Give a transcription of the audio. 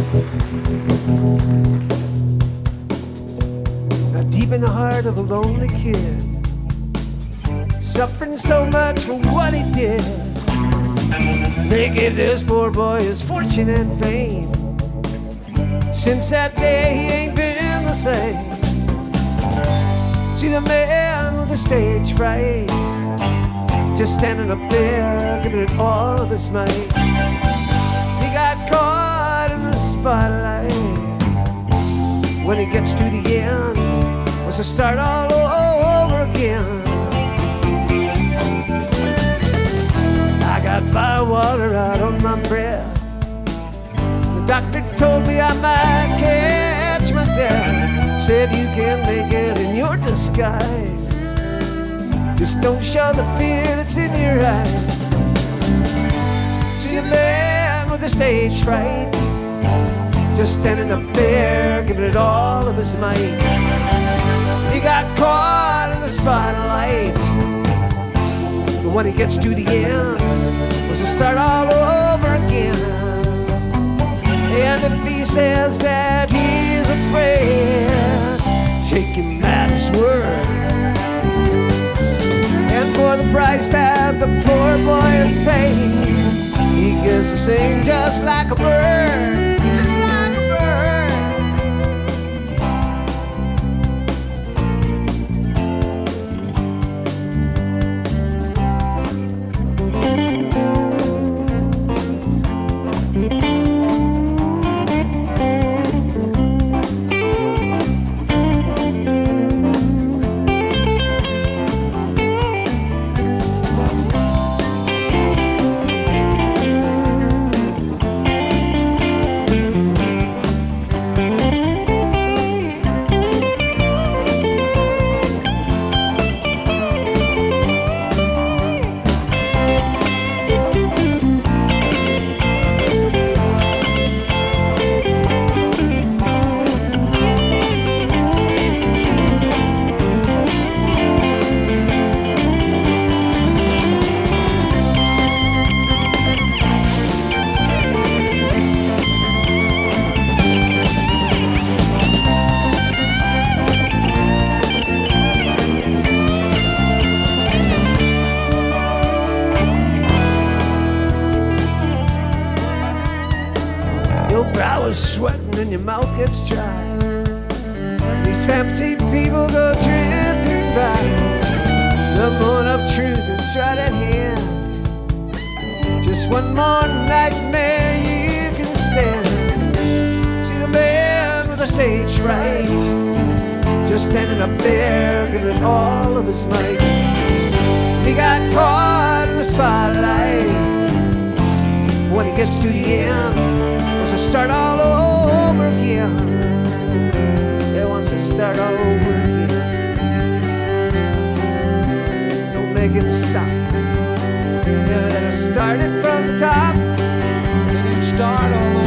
Now deep in the heart of a lonely kid, suffering so much for what he did, they gave this poor boy his fortune and fame. Since that day he ain't been the same. See the man with the stage fright, just standing up there, giving it all of his might. He got caught in the spotlight. When he gets to the end, wants to start all over again. I got firewater out on my breath. The doctor told me I might catch my death. Said you can make it in your disguise, just don't show the fear that's in your eyes. See a man with a stage fright, just standing up there, giving it all of his might. He got caught in the spotlight, but when he gets to the end, wants to start all over again. And if he says that he's afraid, take him at his word. And for the price that the poor boy has paid, he gets to sing just like a bird, just like a bird. Your brow is sweating and your mouth gets dry. These empty people go drifting by. The moon of truth is right at hand. Just one more nightmare you can stand. See the man with the stage fright, just standing up there, giving all of his might. He got caught in the spotlight. When he gets to the end, wants to start all over again. He wants to start all over again. Don't make him stop. You gotta start it from the top, let him start all over.